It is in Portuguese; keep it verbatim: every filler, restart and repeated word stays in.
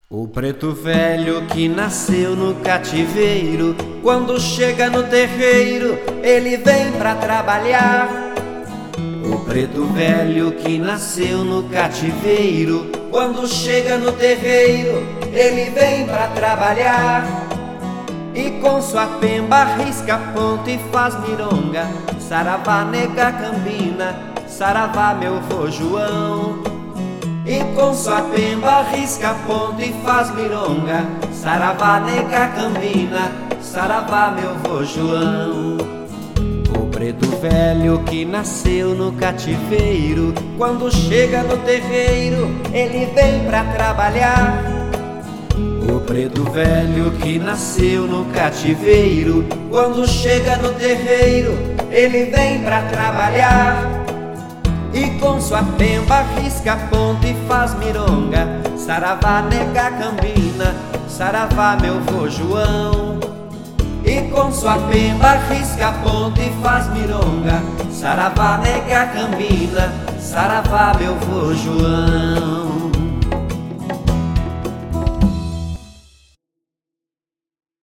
O preto velho que nasceu no cativeiro, quando chega no terreiro, ele vem pra trabalhar. O preto velho que nasceu no cativeiro, quando chega no terreiro, ele vem pra trabalhar. E com sua pemba risca ponto e faz mironga. Saravá, nega cambina, saravá, meu vô João. E com sua pemba risca ponto e faz mironga. Saravá, nega cambina, saravá, meu vô João. O preto velho que nasceu no cativeiro, quando chega no terreiro, ele vem pra trabalhar. O preto velho que nasceu no cativeiro, quando chega no terreiro, ele vem pra trabalhar. E com sua pemba risca ponto e faz mironga. Saravá, nega cambina, saravá, meu vô João. E com sua pemba risca ponto e faz mironga. Saravá, nega cambina, saravá, meu vô João.